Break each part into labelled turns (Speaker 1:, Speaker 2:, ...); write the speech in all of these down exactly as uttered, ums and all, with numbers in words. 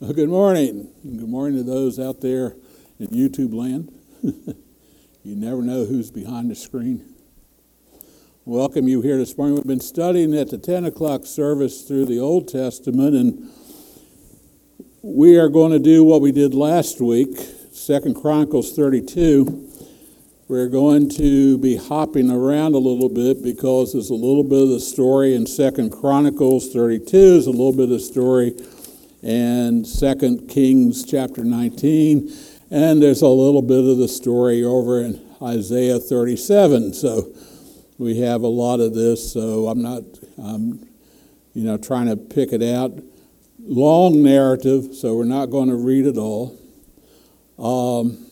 Speaker 1: Well, good morning. Good morning to those out there in YouTube land. You never know who's behind the screen. Welcome you here this morning. We've been studying at the ten o'clock service through the Old Testament, and we are going to do what we did last week, Second Chronicles thirty-two. We're going to be hopping around a little bit because there's a little bit of the story in Second Chronicles thirty-two, is a little bit of the story and Second Kings chapter nineteen, and there's a little bit of the story over in Isaiah thirty-seven. So we have a lot of this, so I'm not, um, you know, trying to pick it out. Long narrative, so we're not going to read it all. Um,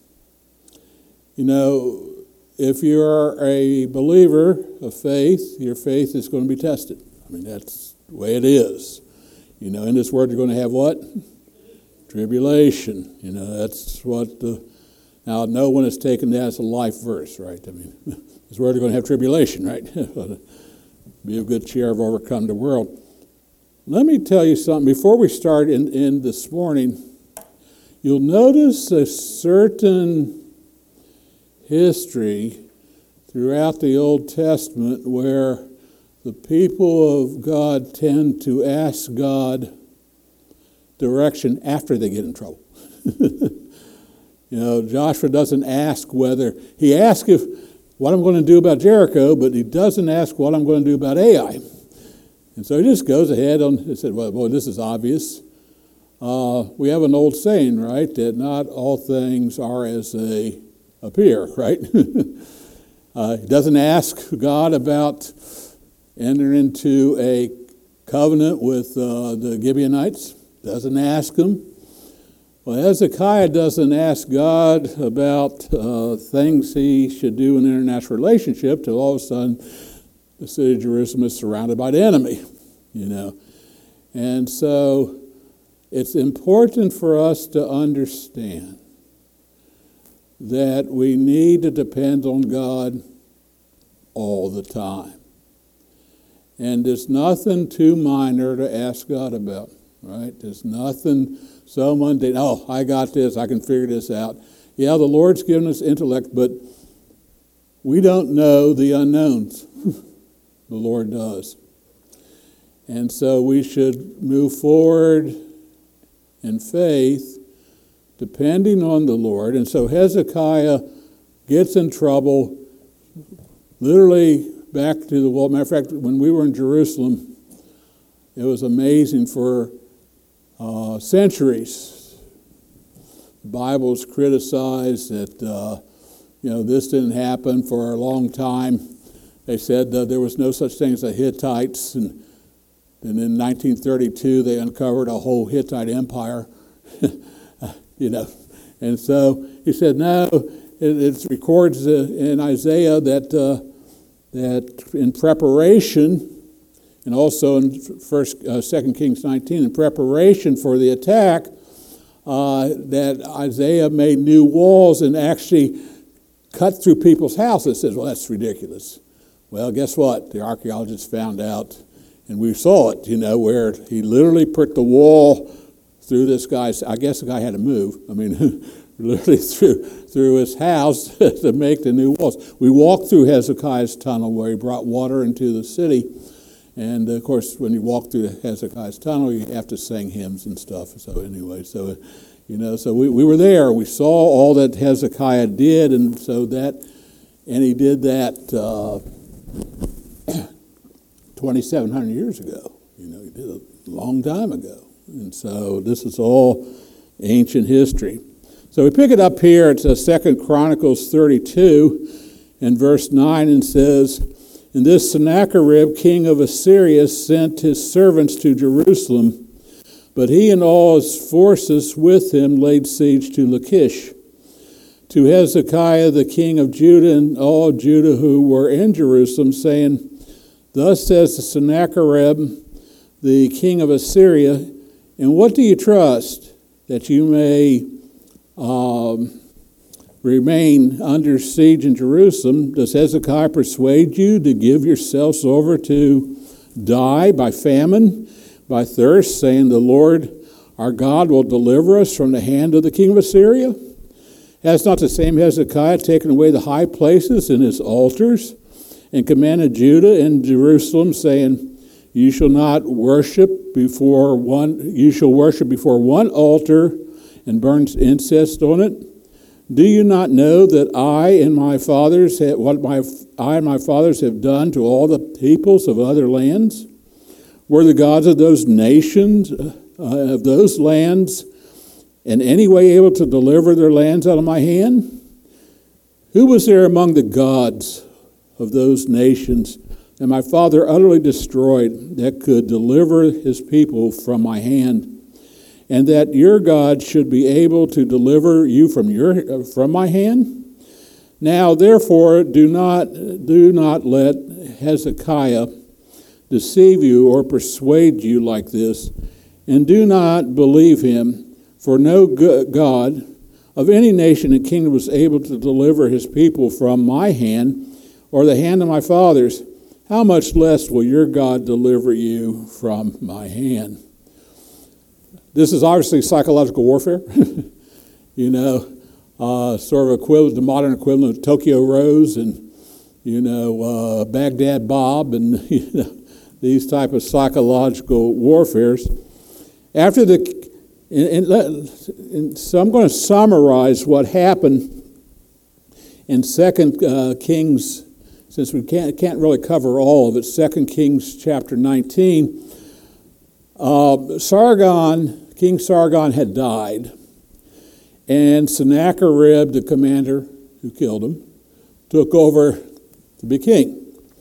Speaker 1: you know, if you're a believer of faith, your faith is going to be tested. I mean, that's the way it is. You know, in this word you're going to have what? Tribulation. You know, that's what the... Now, no one has taken that as a life verse, right? I mean, this word you're going to have tribulation, right? Be of good cheer, have overcome the world. Let me tell you something. Before we start in, in this morning, you'll notice a certain history throughout the Old Testament where the people of God tend to ask God direction after they get in trouble. You know, Joshua doesn't ask whether, he asks if what I'm going to do about Jericho, but he doesn't ask what I'm going to do about Ai. And so he just goes ahead on, he said, well, boy, this is obvious. Uh, we have an old saying, right, that not all things are as they appear, right? uh, he doesn't ask God about enter into a covenant with uh, the Gibeonites. Doesn't ask them. Well, Hezekiah doesn't ask God about uh, things he should do in an international relationship till all of a sudden the city of Jerusalem is surrounded by the enemy, you know. And so it's important for us to understand that we need to depend on God all the time. And there's nothing too minor to ask God about, right? There's nothing so mundane. Oh, I got this. I can figure this out. Yeah, the Lord's given us intellect, but we don't know the unknowns. The Lord does. And so we should move forward in faith, depending on the Lord. And so Hezekiah gets in trouble, literally back to the wall. Matter of fact, when we were in Jerusalem, it was amazing for uh, centuries. The Bible's criticized that, uh, you know, this didn't happen for a long time. They said that there was no such thing as the Hittites, and, and in nineteen thirty-two they uncovered a whole Hittite empire, you know. And so he said, no, it, it records uh, in Isaiah that uh, that in preparation, and also in First, uh, Second Kings nineteen, in preparation for the attack, uh, that Isaiah made new walls and actually cut through people's houses. Says, well, that's ridiculous. Well, guess what? The archaeologists found out, and we saw it, you know, where he literally put the wall through this guy's, I guess the guy had to move. I mean, literally through through his house to make the new walls. We walked through Hezekiah's tunnel where he brought water into the city. And, of course, when you walk through Hezekiah's tunnel, you have to sing hymns and stuff. So anyway, so, you know, so we, we were there. We saw all that Hezekiah did, and so that, and he did that uh, twenty-seven hundred years ago. You know, he did it a long time ago. And so this is all ancient history. So we pick it up here. It's uh, Second Chronicles thirty-two and verse nine, and says, and this Sennacherib, king of Assyria, sent his servants to Jerusalem, but he and all his forces with him laid siege to Lachish. To Hezekiah, the king of Judah, and all Judah who were in Jerusalem, saying, thus says the Sennacherib, the king of Assyria, in what do you trust, that you may um, remain under siege in Jerusalem? Does Hezekiah persuade you to give yourselves over to die by famine, by thirst, saying, the Lord our God will deliver us from the hand of the king of Assyria? Has not the same Hezekiah taken away the high places and his altars, and commanded Judah and Jerusalem, saying, You shall not worship before one. You shall worship before one altar, and burn incense on it? Do you not know that I and my fathers have, what my I and my fathers have done to all the peoples of other lands? Were the gods of those nations, uh, of those lands, in any way able to deliver their lands out of my hand? Who was there among the gods of those nations that my father utterly destroyed that could deliver his people from my hand? And that your God should be able to deliver you from your from my hand? Now, therefore, do not do not let Hezekiah deceive you or persuade you like this, and do not believe him, for no God of any nation and kingdom was able to deliver his people from my hand or the hand of my fathers. How much less will your God deliver you from my hand? This is obviously psychological warfare, you know, uh, sort of equivalent, the modern equivalent of Tokyo Rose and, you know, uh, Baghdad Bob and you know, these type of psychological warfares. After the, and, and, and so I'm going to summarize what happened in Second uh, Kings, since we can't can't really cover all of it. Second Kings chapter nineteen. Uh, Sargon. King Sargon had died, and Sennacherib, the commander who killed him, took over to be king.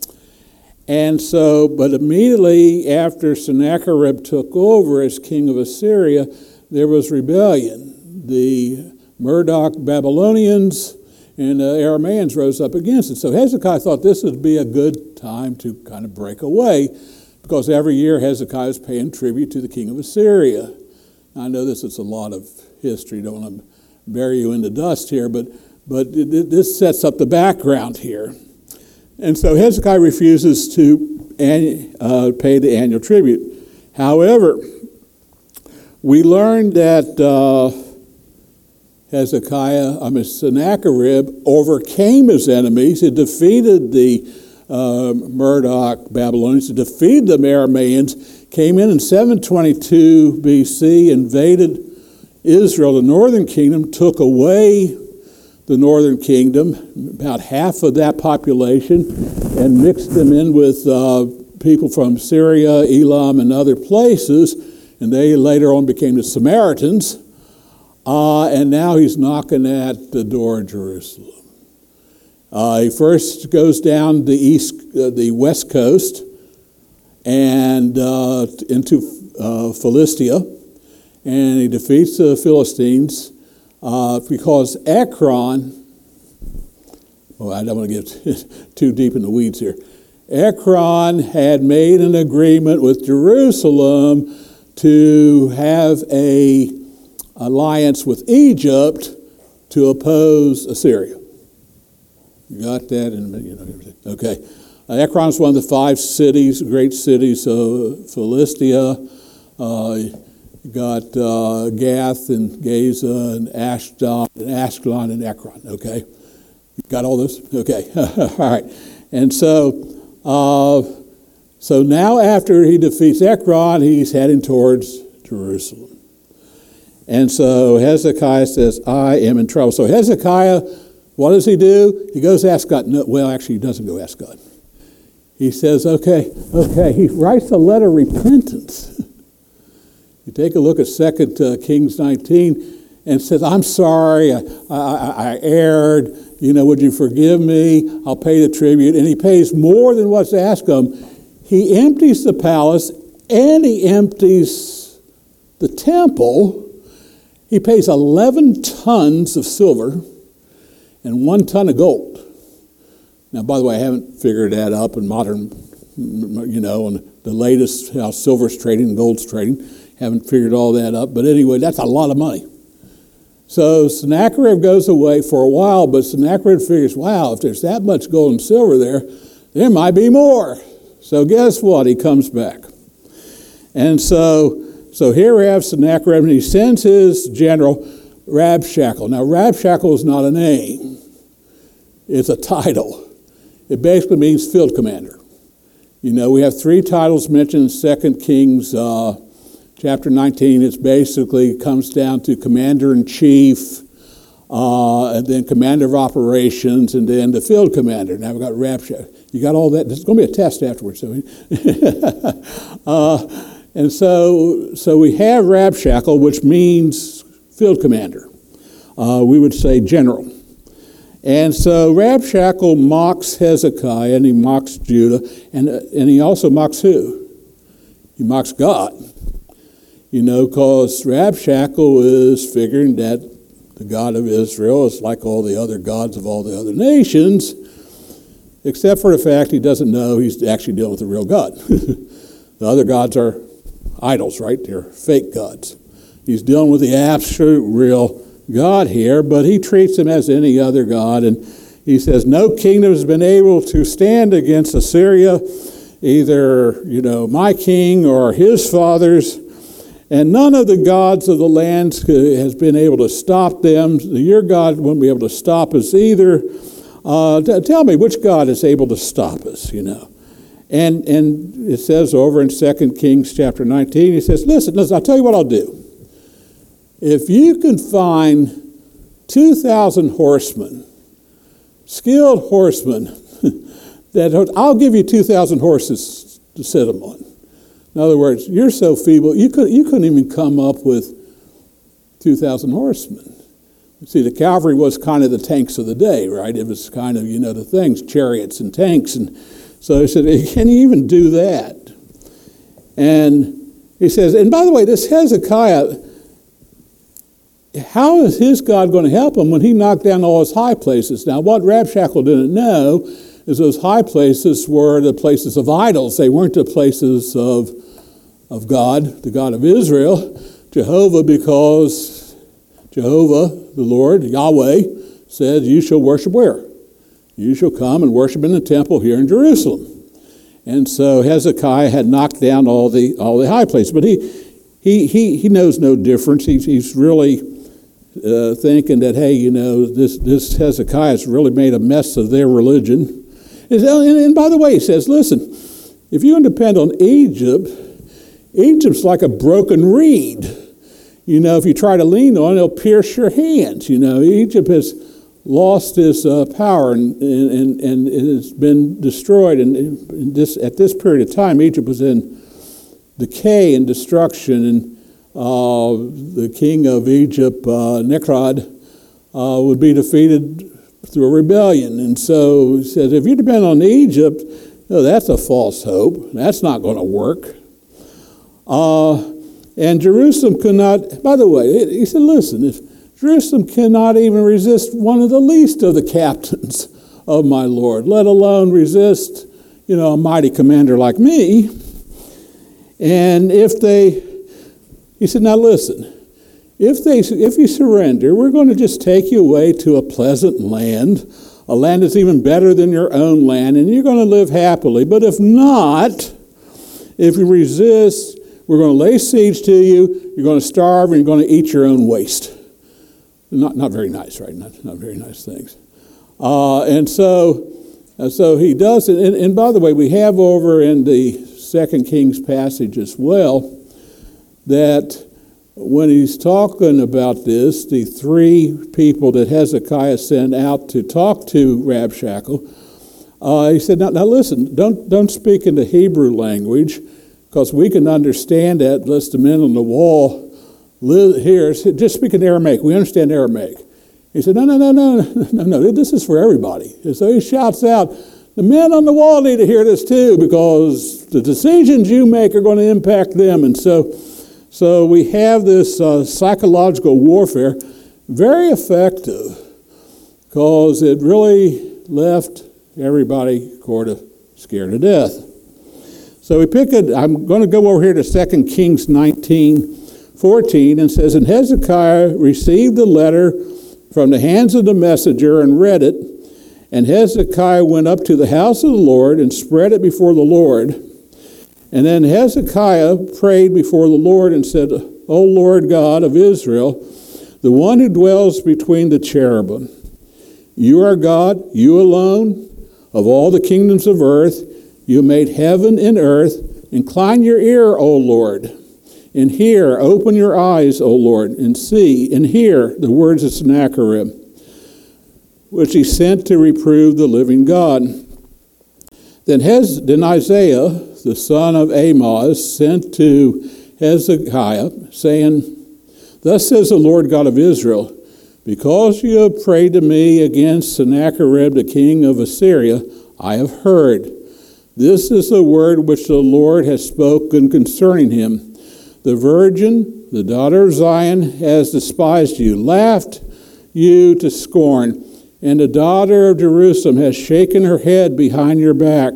Speaker 1: And so, but immediately after Sennacherib took over as king of Assyria, there was rebellion. The Marduk Babylonians and the Arameans rose up against it. So Hezekiah thought this would be a good time to kind of break away, because every year Hezekiah is paying tribute to the king of Assyria. I know this is a lot of history. Don't want to bury you in the dust here, but but it, this sets up the background here. And so Hezekiah refuses to uh, pay the annual tribute. However, we learned that uh, Hezekiah, I mean Sennacherib, overcame his enemies. He defeated the uh, Marduk Babylonians. He defeated the Arameans. Came in in seven twenty-two B C, invaded Israel, the northern kingdom, took away the northern kingdom, about half of that population, and mixed them in with uh, people from Syria, Elam, and other places, and they later on became the Samaritans, uh, and now he's knocking at the door of Jerusalem. Uh, he first goes down the east, uh, the west coast, and uh, into uh, Philistia, and he defeats the Philistines uh, because Ekron, oh, I don't want to get too deep in the weeds here. Ekron had made an agreement with Jerusalem to have a alliance with Egypt to oppose Assyria. You got that? And you know everything. Okay. Uh, Ekron is one of the five cities, great cities of Philistia. Uh, you got uh, Gath and Gaza and Ashdod and Ashkelon and Ekron. Okay, you got all this? Okay, all right. And so, uh, so now after he defeats Ekron, he's heading towards Jerusalem. And so Hezekiah says, "I am in trouble." So Hezekiah, what does he do? He goes ask God. No, well, actually, he doesn't go ask God. He says, okay, okay, he writes a letter of repentance. You take a look at Second uh, Kings nineteen and says, I'm sorry, I, I, I erred, you know, would you forgive me? I'll pay the tribute. And he pays more than what's asked of him. He empties the palace and he empties the temple. He pays eleven tons of silver and one ton of gold. Now, by the way, I haven't figured that up in modern, you know, and the latest, how silver's trading and gold's trading. Haven't figured all that up. But anyway, that's a lot of money. So Sennacherib goes away for a while, but Sennacherib figures, wow, if there's that much gold and silver there, there might be more. So guess what? He comes back. And so so here we have Sennacherib, and he sends his general, Rabshakeh. Now, Rabshakeh is not a name. It's a title. It basically means field commander. You know, we have three titles mentioned in Second Kings uh, chapter nineteen. It basically comes down to commander-in-chief, uh, and then commander of operations, and then the field commander. Now we've got Rabshakeh. You got all that? There's going to be a test afterwards. So, uh, and so, so we have Rabshakeh, which means field commander. Uh, we would say general. And so Rabshakeh mocks Hezekiah, and he mocks Judah, and, uh, and he also mocks who? He mocks God. You know, because Rabshakeh is figuring that the God of Israel is like all the other gods of all the other nations, except for the fact he doesn't know he's actually dealing with a real God. The other gods are idols, right? They're fake gods. He's dealing with the absolute real God here, but he treats him as any other god, and he says, no kingdom has been able to stand against Assyria, either, you know, my king or his fathers, and none of the gods of the lands has been able to stop them. Your God won't be able to stop us either. Uh, t- tell me, which God is able to stop us, you know? And and it says over in Second Kings chapter nineteen, he says, listen, listen, I'll tell you what I'll do. If you can find two thousand horsemen, skilled horsemen, that I'll give you two thousand horses to sit them on. In other words, you're so feeble, you, could, you couldn't even come up with two thousand horsemen. See, the cavalry was kind of the tanks of the day, right? It was kind of, you know, the things, chariots and tanks. And so he said, can you even do that? And he says, and by the way, this Hezekiah, how is his God going to help him when he knocked down all his high places? Now, what Rabshakeh didn't know is those high places were the places of idols. They weren't the places of, of God, the God of Israel, Jehovah, because Jehovah, the Lord, Yahweh, said, you shall worship where? You shall come and worship in the temple here in Jerusalem. And so Hezekiah had knocked down all the all the high places. But he he he, he knows no difference. He's, he's really uh, thinking that, hey, you know, this, this Hezekiah has really made a mess of their religion. And, and by the way, he says, listen, if you depend on Egypt, Egypt's like a broken reed. You know, if you try to lean on it, it'll pierce your hands. You know, Egypt has lost its uh, power and, and, and it has been destroyed. And, and this, at this period of time, Egypt was in decay and destruction. And uh, the king of Egypt, uh, Nimrod, uh, would be defeated through a rebellion. And so he says, if you depend on Egypt, no, that's a false hope. That's not going to work. Uh, and Jerusalem could not, by the way, he said, listen, if Jerusalem cannot even resist one of the least of the captains of my Lord, let alone resist, you know, a mighty commander like me. And if they, he said, now listen, if they, if you surrender, we're going to just take you away to a pleasant land, a land that's even better than your own land, and you're going to live happily. But if not, if you resist, we're going to lay siege to you, you're going to starve, and you're going to eat your own waste. Not not very nice, right? Not, not very nice things. Uh, and so uh, so he does it. And, and by the way, we have over in the Second Kings passage as well that when he's talking about this, the three people that Hezekiah sent out to talk to Rabshakeh, uh, he said, now, now listen, don't, don't speak in the Hebrew language, because we can understand that, unless the men on the wall live here, just speak in Aramaic. We understand Aramaic. He said, no, no, no, no, no, no, this is for everybody. And so he shouts out, the men on the wall need to hear this too, because the decisions you make are going to impact them. And so so we have this uh, psychological warfare, very effective, because it really left everybody sort of scared to death. So we pick it, I'm going to go over here to Second Kings nineteen fourteen, and says, and Hezekiah received the letter from the hands of the messenger and read it, and Hezekiah went up to the house of the Lord and spread it before the Lord. And then Hezekiah prayed before the Lord and said, O Lord God of Israel, the one who dwells between the cherubim, you are God, you alone, of all the kingdoms of earth. You made heaven and earth. Incline your ear, O Lord, and hear. Open your eyes, O Lord, and see and hear the words of Sennacherib, which he sent to reprove the living God. Then, Hez- then Isaiah, the son of Amoz, sent to Hezekiah, saying, Thus says the Lord God of Israel, because you have prayed to me against Sennacherib, the king of Assyria, I have heard. This is the word which the Lord has spoken concerning him. The virgin, the daughter of Zion, has despised you, laughed you to scorn, and the daughter of Jerusalem has shaken her head behind your back.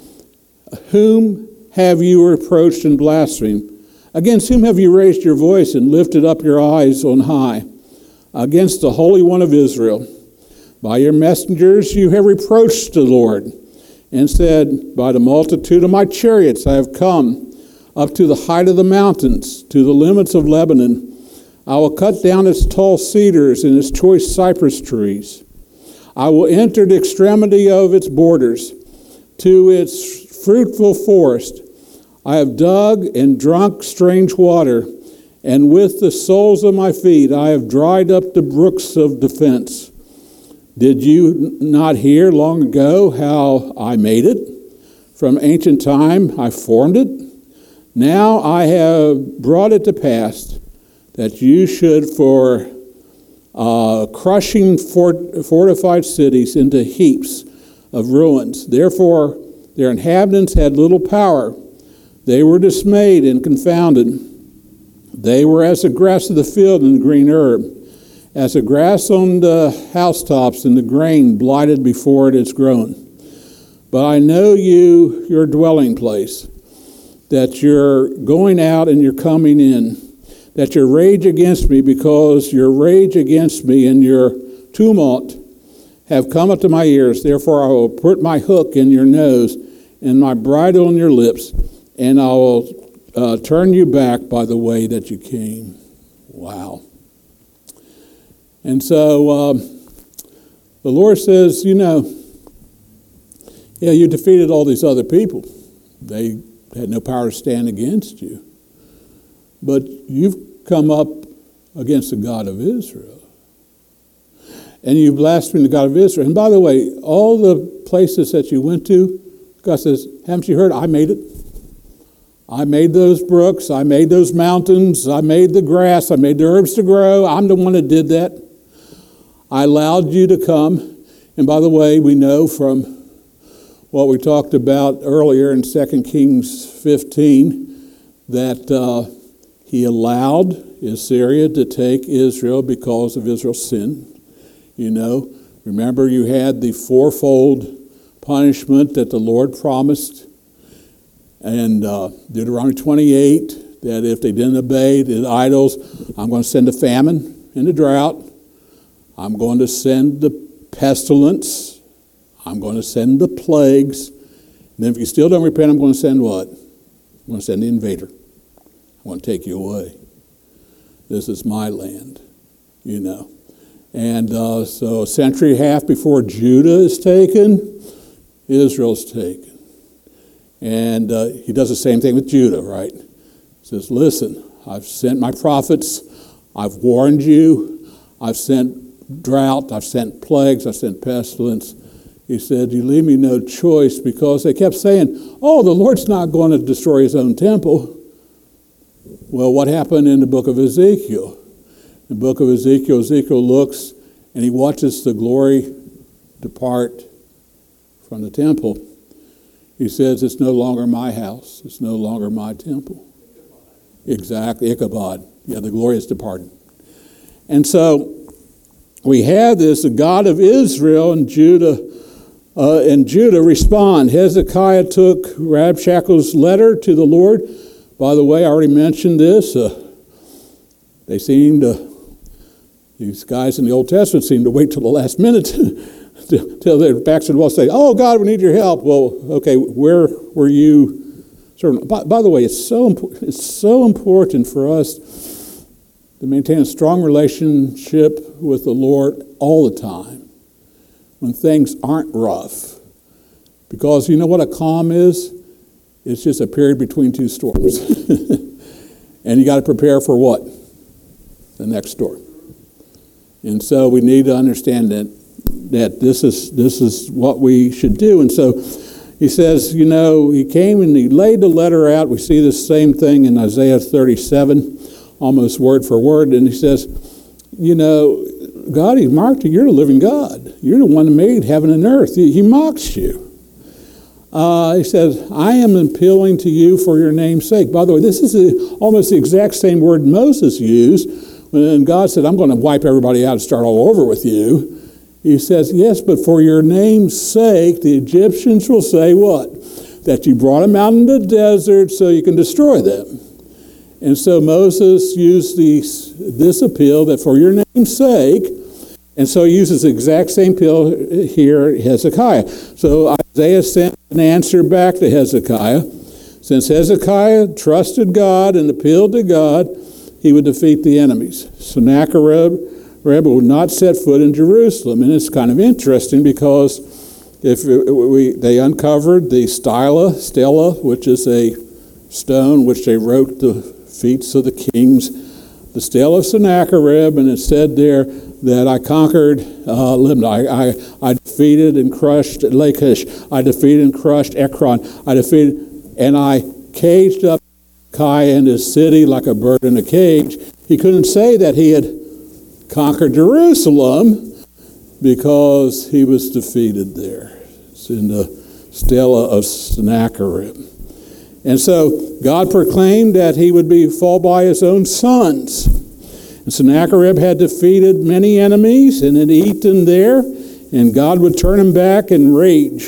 Speaker 1: Whom have you reproached and blasphemed? Against whom have you raised your voice and lifted up your eyes on high? Against the Holy One of Israel. By your messengers you have reproached the Lord, and said, By the multitude of my chariots I have come up to the height of the mountains, to the limits of Lebanon. I will cut down its tall cedars and its choice cypress trees. I will enter the extremity of its borders, to its fruitful forest. I have dug and drunk strange water, and with the soles of my feet I have dried up the brooks of defense. Did you not hear long ago how I made it? From ancient time I formed it. Now I have brought it to pass that you should for uh, crushing fort, fortified cities into heaps of ruins. Therefore their inhabitants had little power. They were dismayed and confounded. They were as the grass of the field and the green herb, as the grass on the housetops and the grain blighted before it is grown. But I know you, your dwelling place, that you're going out and you're coming in, that your rage against me, because your rage against me and your tumult have come up to my ears. Therefore I will put my hook in your nose and my bridle in your lips, and I will uh, turn you back by the way that you came. Wow. And so um, the Lord says, you know, yeah, you defeated all these other people. They had no power to stand against you. But you've come up against the God of Israel. And you blasphemed the God of Israel. And by the way, all the places that you went to, God says, haven't you heard? I made it. I made those brooks. I made those mountains. I made the grass. I made the herbs to grow. I'm the one that did that. I allowed you to come. And by the way, we know from what we talked about earlier in Second Kings fifteen that uh, he allowed Assyria to take Israel because of Israel's sin. You know, remember you had the fourfold punishment that the Lord promised. And uh, Deuteronomy twenty-eight, that if they didn't obey the idols, I'm going to send a famine and a drought. I'm going to send the pestilence. I'm going to send the plagues. And then if you still don't repent, I'm going to send what? I'm going to send the invader. I'm going to take you away. This is my land, you know. And uh, so a century and a half before Judah is taken, Israel's taken. And uh, he does the same thing with Judah, right? He says, listen, I've sent my prophets. I've warned you. I've sent drought. I've sent plagues. I've sent pestilence. He said, you leave me no choice, because they kept saying, oh, the Lord's not going to destroy his own temple. Well, what happened in the book of Ezekiel? In the book of Ezekiel, Ezekiel looks and he watches the glory depart from the temple. He says, it's no longer my house. It's no longer my temple. Exactly, Ichabod. Yeah, the glory is departed. And so we have this, the God of Israel and Judah, uh, and Judah respond. Hezekiah took Rabshakeh's letter to the Lord. By the way, I already mentioned this. Uh, they seemed to, these guys in the Old Testament seemed to wait till the last minute till their backs to the wall, say, oh, God, we need your help. Well, okay, where were you servant. By, by the way, it's so impo- it's so important for us to maintain a strong relationship with the Lord all the time when things aren't rough. Because you know what a calm is? It's just a period between two storms. And you got to prepare for what? The next storm. And so we need to understand that that this is this is what we should do. And so he says, you know, he came and he laid the letter out. We see the same thing in Isaiah thirty-seven, almost word for word. And he says, you know, God, he mocked you. You're the living God. You're the one that made heaven and earth. He, he mocks you. Uh, he says, I am appealing to you for your name's sake. By the way, this is a, almost the exact same word Moses used when God said, I'm going to wipe everybody out and start all over with you. He says, yes, but for your name's sake, the Egyptians will say what? That you brought them out in the desert so you can destroy them. And so Moses used these, this appeal that for your name's sake, and so he uses the exact same appeal here at Hezekiah. So Isaiah sent an answer back to Hezekiah. Since Hezekiah trusted God and appealed to God, he would defeat the enemies. Sennacherib would not set foot in Jerusalem. And it's kind of interesting because if we they uncovered the stela, stela, which is a stone which they wrote the feats of the kings, the stela of Sennacherib, and it said there that I conquered uh, Libnah. I, I, I defeated and crushed Lachish. I defeated and crushed Ekron. I defeated, and I caged up Hezekiah in his city like a bird in a cage. He couldn't say that he had conquered Jerusalem because he was defeated there. It's in the stela of Sennacherib. And so God proclaimed that he would be fall by his own sons. And Sennacherib had defeated many enemies and had eaten there, and God would turn him back in rage.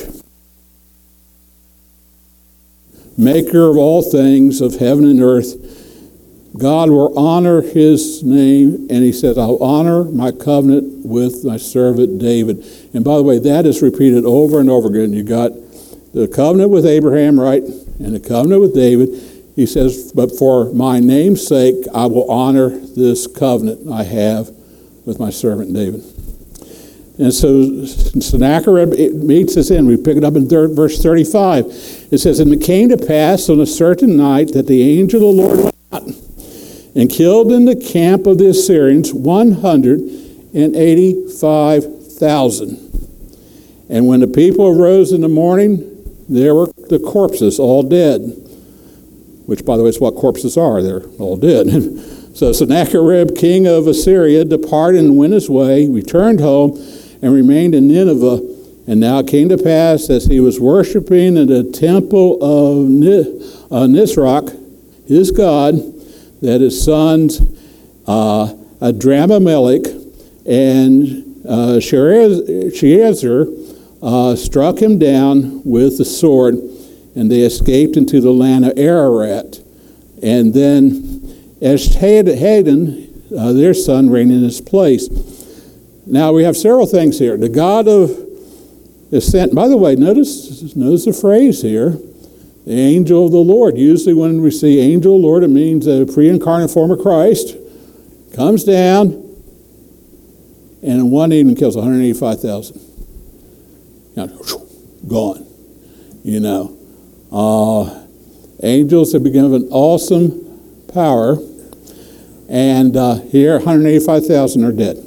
Speaker 1: Maker of all things of heaven and earth, God will honor his name, and he says, I'll honor my covenant with my servant David. And by the way, that is repeated over and over again. You got the covenant with Abraham, right, and the covenant with David. He says, but for my name's sake, I will honor this covenant I have with my servant David. And so Sennacherib meets us in. We pick it up in third, verse thirty-five. It says, and it came to pass on a certain night that the angel of the Lord went out and killed in the camp of the Assyrians one hundred eighty-five thousand. And when the people arose in the morning, there were the corpses all dead. Which, by the way, is what corpses are. They're all dead. So Sennacherib, king of Assyria, departed and went his way, returned home, and remained in Nineveh. And now it came to pass, as he was worshiping in the temple of Nisroch, his god, that his sons, uh, Adramelech and uh, Sherezer, uh, struck him down with the sword, and they escaped into the land of Ararat. And then Esarhaddon, uh, their son, reigned in his place. Now we have several things here. The God of ascent. By the way, notice notice the phrase here, the angel of the Lord. Usually when we see angel of the Lord, it means a pre-incarnate form of Christ. Comes down, and in one evening kills one hundred eighty-five thousand. You know, gone. You know. Uh, angels have been given awesome power, and uh, here one hundred eighty-five thousand are dead.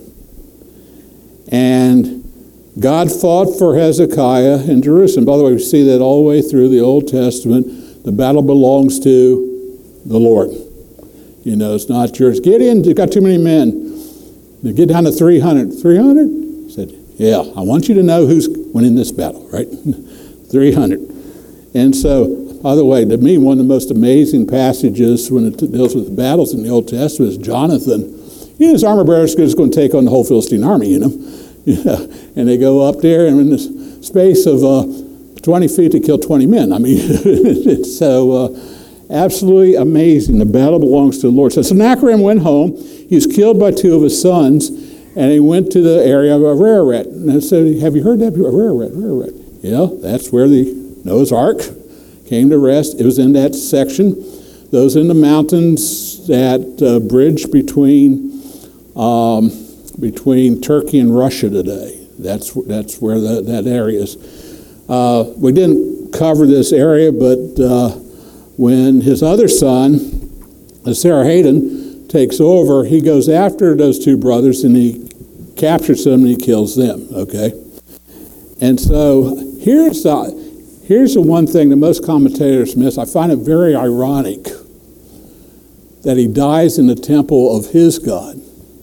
Speaker 1: And God fought for Hezekiah in Jerusalem. By the way, we see that all the way through the Old Testament. The battle belongs to the Lord. You know, it's not yours. Gideon, you've got too many men. They get down to three hundred. three hundred? He said, yeah, I want you to know who's winning this battle, right? three hundred. And so, by the way, to me, one of the most amazing passages when it deals with battles in the Old Testament is Jonathan. You know, his armor bearer is just going to take on the whole Philistine army, you know. Yeah. And they go up there, and in the space of uh, twenty feet, they kill twenty men. I mean, it's so uh, absolutely amazing. The battle belongs to the Lord. So Sennacherib went home. He was killed by two of his sons, and he went to the area of Ararat. And I said, have you heard that? Ararat, Ararat. Yeah, that's where the Noah's Ark came to rest. It was in that section. Those in the mountains, that uh, bridge between um, between Turkey and Russia today. That's that's where the, that area is. Uh, we didn't cover this area, but uh, when his other son, Esarhaddon, takes over, he goes after those two brothers and he captures them and he kills them. Okay, and so here's the here's the one thing that most commentators miss. I find it very ironic that he dies in the temple of his God.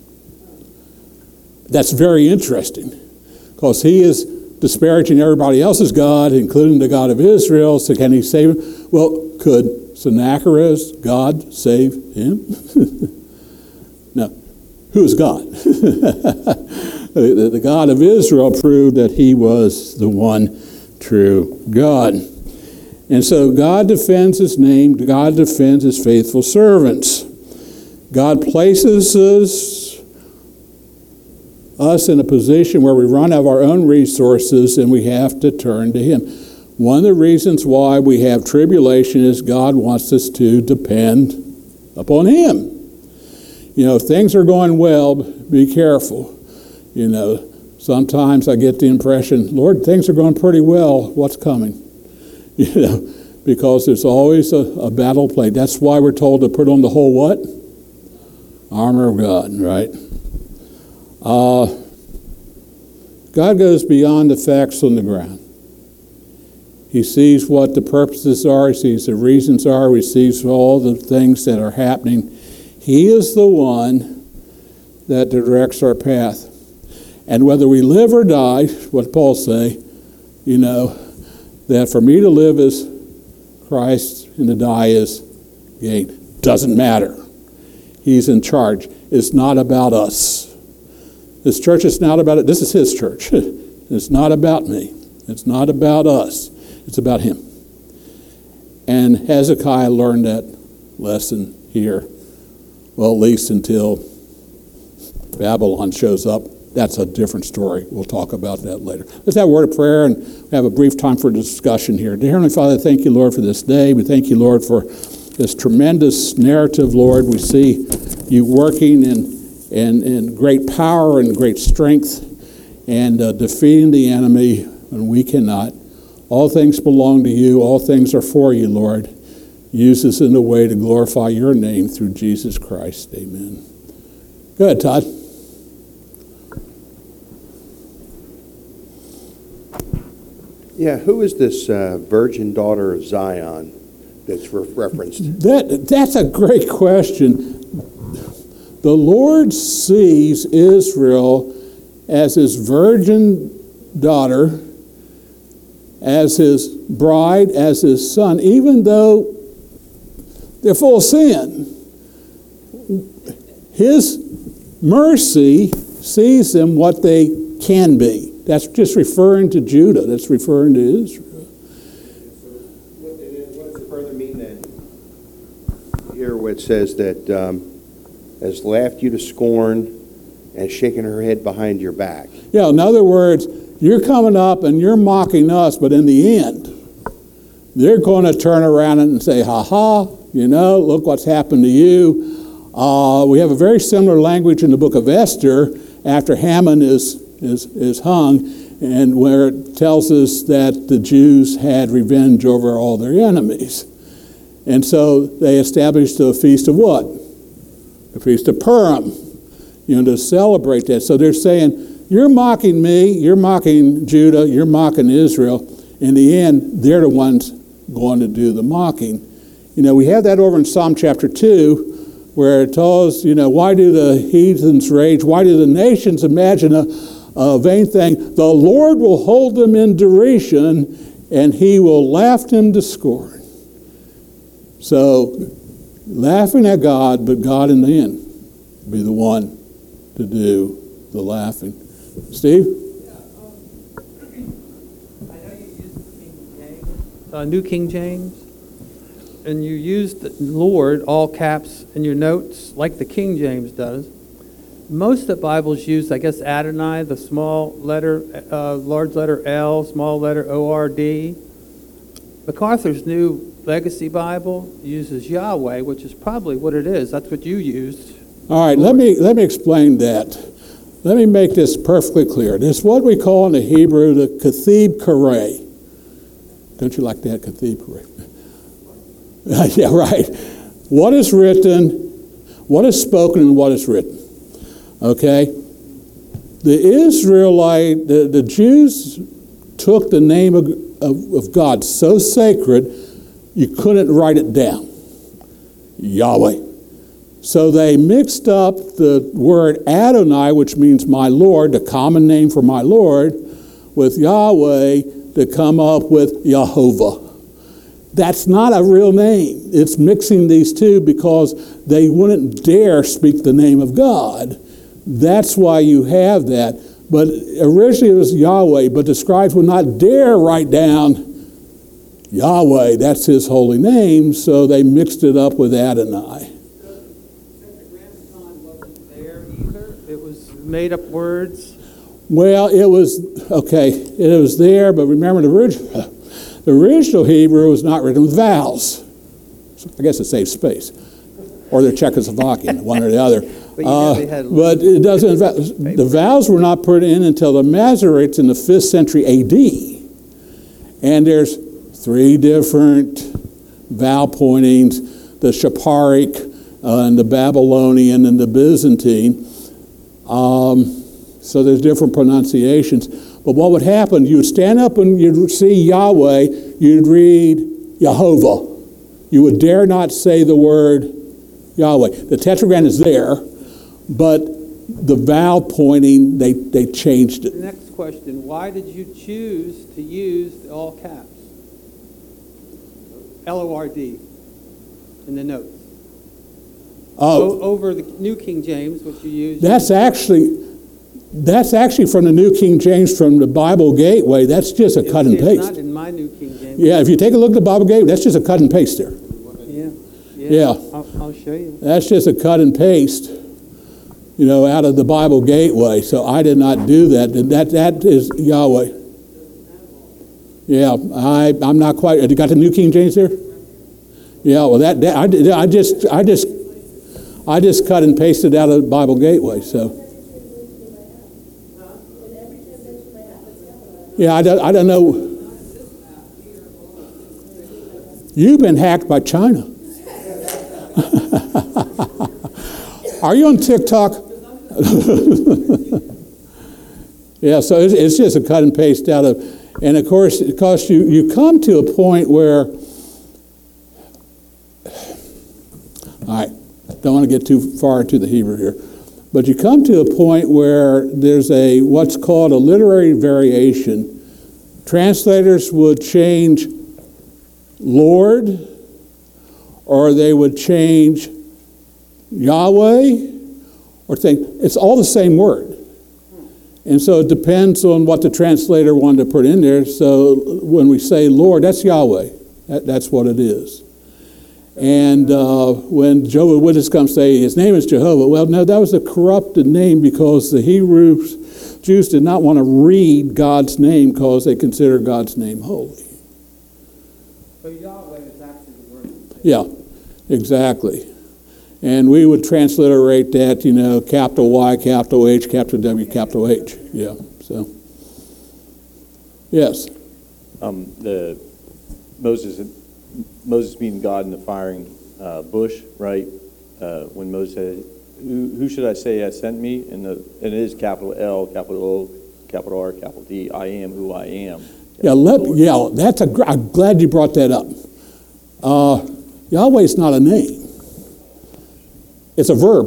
Speaker 1: That's very interesting, because he is disparaging everybody else's God, including the God of Israel. So can he save him? Well, could Sennacherib's God save him? No. Who is God? the, the God of Israel proved that he was the one true God. And so God defends his name. God defends his faithful servants. God places us, us in a position where we run out of our own resources and we have to turn to him. One of the reasons why we have tribulation is God wants us to depend upon him. You know, if things are going well, be careful. You know, sometimes I get the impression, Lord, things are going pretty well. What's coming? You know, because there's always a, a battle played. That's why we're told to put on the whole what? Armor of God, right? Uh, God goes beyond the facts on the ground. He sees what the purposes are. He sees the reasons are. He sees all the things that are happening. He is the one that directs our path. And whether we live or die, what Paul say, you know, that for me to live is Christ and to die is gain. Doesn't matter. He's in charge. It's not about us. This church is not about it. This is his church. It's not about me. It's not about us. It's about him. And Hezekiah learned that lesson here. Well, at least until Babylon shows up. That's a different story. We'll talk about that later. Let's have a word of prayer and have a brief time for discussion here. Dear Heavenly Father, thank you, Lord, for this day. We thank you, Lord, for this tremendous narrative, Lord. We see you working in, in, in great power and great strength and uh, defeating the enemy when we cannot. All things belong to you. All things are for you, Lord. Use us in a way to glorify your name through Jesus Christ. Amen. Go ahead, Todd.
Speaker 2: Yeah, who is this uh, virgin daughter of Zion that's re- referenced?
Speaker 1: That, that's a great question. The Lord sees Israel as his virgin daughter, as his bride, as his son, even though they're full of sin. His mercy sees them what they can be. That's just referring to Judah. That's referring to Israel.
Speaker 2: What, what does it further mean then? Here where it says that um, has laughed you to scorn and shaken her head behind your back.
Speaker 1: Yeah, in other words, you're coming up and you're mocking us, but in the end, they're going to turn around and say, ha ha, you know, look what's happened to you. Uh, we have a very similar language in the book of Esther after Haman is Is, is hung, and where it tells us that the Jews had revenge over all their enemies. And so they established a feast of what? A feast of Purim, you know, to celebrate that. So they're saying, you're mocking me, you're mocking Judah, you're mocking Israel. In the end, they're the ones going to do the mocking. You know, we have that over in Psalm chapter two, where it tells, you know, why do the heathens rage? Why do the nations imagine a A vain thing? The Lord will hold them in derision, and he will laugh them to scorn. So, laughing at God, but God in the end will be the one to do the laughing. Steve?
Speaker 3: Yeah, um, I know you used the King James, uh, New King James, and you used Lord, all caps, in your notes, like the King James does. Most of the Bibles use, I guess, Adonai, the small letter, uh, large letter L, small letter O R D. MacArthur's New Legacy Bible uses Yahweh, which is probably what it is. That's what you used.
Speaker 1: All right, let me, let me explain that. Let me make this perfectly clear. This is what we call in the Hebrew the Kathib Kareh. Don't you like that, Kathib Kareh? Yeah, right. What is written, what is spoken, and what is written. Okay? The Israelite, the, the Jews took the name of, of, of God so sacred, you couldn't write it down. Yahweh. So they mixed up the word Adonai, which means my Lord, the common name for my Lord, with Yahweh to come up with Yehovah. That's not a real name. It's mixing these two because they wouldn't dare speak the name of God. That's why you have that. But originally it was Yahweh, but the scribes would not dare write down Yahweh. That's his holy name, so they mixed it up with Adonai.
Speaker 3: It was made up words.
Speaker 1: Well, it was, okay, it was there, but remember the original, the original Hebrew was not written with vowels. So I guess it saves space. Or they're Czechoslovakian, one or the other.
Speaker 3: But, you know, they had
Speaker 1: Uh, but it doesn't, the vowels were not put in until the Masoretes in the fifth century A D. And there's three different vowel pointings, the Shaparic, uh, and the Babylonian, and the Byzantine. Um, so there's different pronunciations. But what would happen, you would stand up and you'd see Yahweh, you'd read Yehovah. You would dare not say the word Yahweh. The Tetragrammaton is there, but the vowel pointing, they, they changed it.
Speaker 3: The next question, why did you choose to use the all caps? L O R D in the notes.
Speaker 1: Oh,
Speaker 3: O- over the New King James, which you use.
Speaker 1: that's actually, that's actually from the New King James, from the Bible Gateway. That's just a cut and
Speaker 3: It's not
Speaker 1: paste.
Speaker 3: in my New King James.
Speaker 1: Yeah, if you take a look at the Bible Gateway, that's just a cut and paste there.
Speaker 3: Yeah.
Speaker 1: Yeah.
Speaker 3: I'll, I'll show you.
Speaker 1: That's just a cut and paste, you know, out of the Bible Gateway. So I did not do that. And that that is Yahweh. Yeah, I I'm not quite. You got the New King James there? Yeah. Well, that, that I did. I just I just I just cut and pasted out of the Bible Gateway. So. Yeah, I don't I don't know. You've been hacked by China. Are you on TikTok? Yeah, so it's, it's just a cut and paste out of, and of course, because you, you come to a point where, all right, don't want to get too far into the Hebrew here, but you come to a point where there's a what's called a literary variation. Translators would change Lord, or they would change Yahweh, or think it's all the same word. And so it depends on what the translator wanted to put in there. So when we say Lord, that's Yahweh. That, that's what it is. And uh, when Jehovah's Witnesses come say his name is Jehovah, well, no, that was a corrupted name because the Hebrews, Jews did not want to read God's name because they consider God's name holy.
Speaker 3: So Yahweh is actually the word.
Speaker 1: Yeah, exactly. And we would transliterate that, you know, capital Y, capital H, capital W, capital H. Yeah, so. Yes.
Speaker 4: Um, the Moses, Moses meeting God in the firing uh, bush, right? Uh, when Moses said, who, who should I say has sent me? And, the, and it is capital L, capital O, capital R, capital D, I am who I am.
Speaker 1: Yeah, let, yeah, that's a, gr- I'm glad you brought that up. Uh, Yahweh is not a name. It's a verb.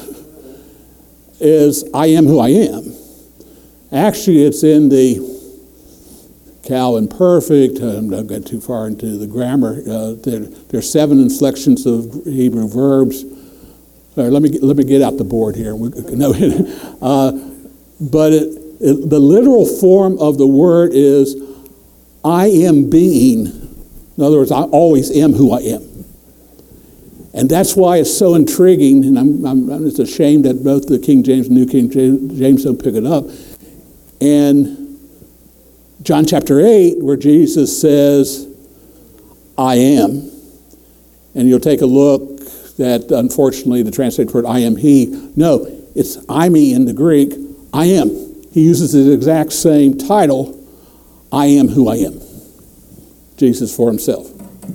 Speaker 1: Is I am who I am. Actually, it's in the Calvin Perfect. I'm not going too far into the grammar. Uh, there, there are seven inflections of Hebrew verbs. All right, let me let me get out the board here. We, no, uh, but it, it, the literal form of the word is I am being. In other words, I always am who I am. And that's why it's so intriguing, and I'm, I'm, I'm just ashamed that both the King James and New King James don't pick it up. And John chapter eight, where Jesus says, I am. And you'll take a look that, unfortunately, the translated word I am he. No, it's I me in the Greek, I am. He uses the exact same title, I am who I am. Jesus for himself.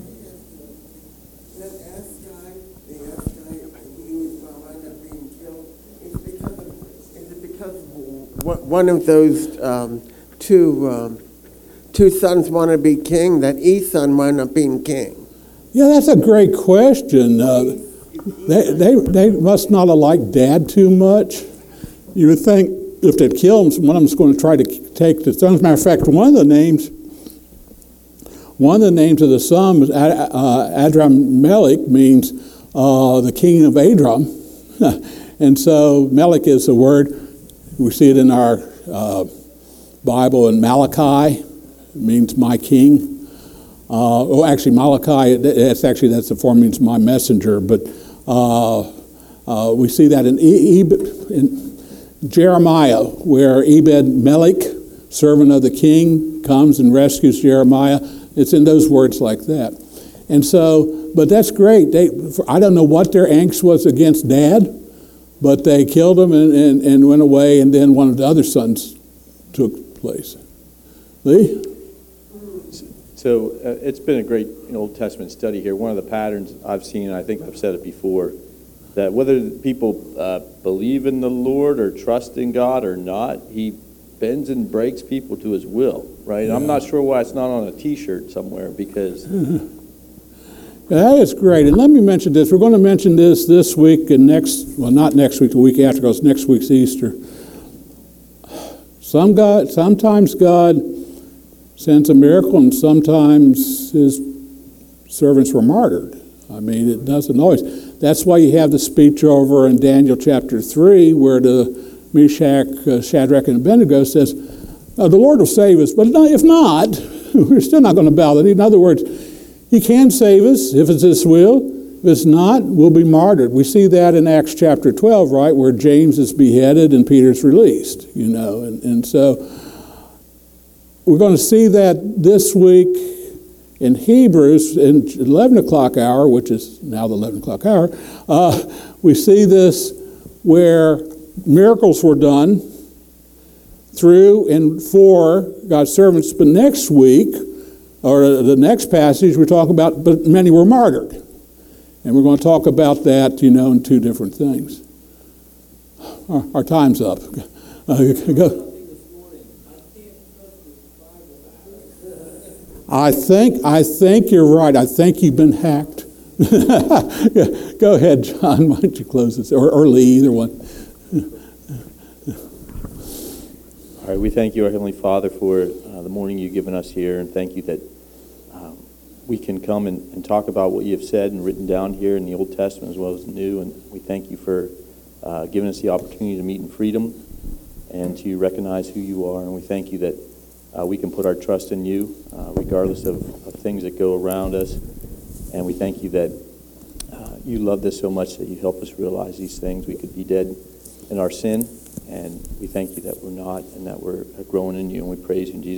Speaker 5: That ass guy, the ass guy, he was uh, wound up being killed. It's because of, is it because one one of those um, two um, two sons want to be king, that Esau wound up being king?
Speaker 1: Yeah, that's a great question. Uh, they, they, they must not have liked Dad too much. You would think if they'd kill him, one of them's going to try to take the throne. As a matter of fact, one of the names, one of the names of the son, was Ad, uh, Adram-Melech, means uh, the king of Adram. And so Melech is a word, we see it in our uh, Bible in Malachi, it means my king. Uh, oh, actually, Malachi, that's actually, that's the form, means my messenger, but uh, uh, we see that in, e- in Jeremiah, where Ebed-Melech, servant of the king, comes and rescues Jeremiah. It's in those words like that. And so, but that's great. They, I don't know what their angst was against Dad, but they killed him and, and, and went away, and then one of the other sons took place. Lee?
Speaker 4: So uh, it's been a great Old Testament study here. One of the patterns I've seen, and I think I've said it before, that whether people uh, believe in the Lord or trust in God or not, he bends and breaks people to his will, right? Yeah. I'm not sure why it's not on a T-shirt somewhere, because...
Speaker 1: That is great. And let me mention this. We're going to mention this this week and next, well, not next week, the week after, because next week's Easter. Some God, sometimes God sends a miracle, and sometimes his servants were martyred. I mean, it doesn't always. That's why you have the speech over in Daniel chapter three, where the Meshach, uh, Shadrach, and Abednego says, uh, the Lord will save us, but if not, we're still not going to bow the knee. In other words, he can save us if it's his will. If it's not, we'll be martyred. We see that in Acts chapter twelve, right, where James is beheaded and Peter's released, you know. And, and so we're going to see that this week in Hebrews in eleven o'clock hour, which is now the eleven o'clock hour. Uh, we see this where miracles were done through and for God's servants. But next week, or the next passage, we're talking about, but many were martyred. And we're going to talk about that, you know, in two different things. Our, our time's up. Uh, go. I think, I think you're right. I think you've been hacked. Go ahead, John. Why don't you close this? Or, or Lee, either one.
Speaker 4: All right, we thank you, our Heavenly Father, for uh, the morning you've given us here, and thank you that um, we can come and, and talk about what you have said and written down here in the Old Testament as well as the New, and we thank you for uh, giving us the opportunity to meet in freedom and to recognize who you are, and we thank you that uh, we can put our trust in you uh, regardless of, of things that go around us, and we thank you that uh, you loved us so much that you help us realize these things. We could be dead in our sin, and we thank you that we're not, and that we're growing in you, and we praise you in Jesus'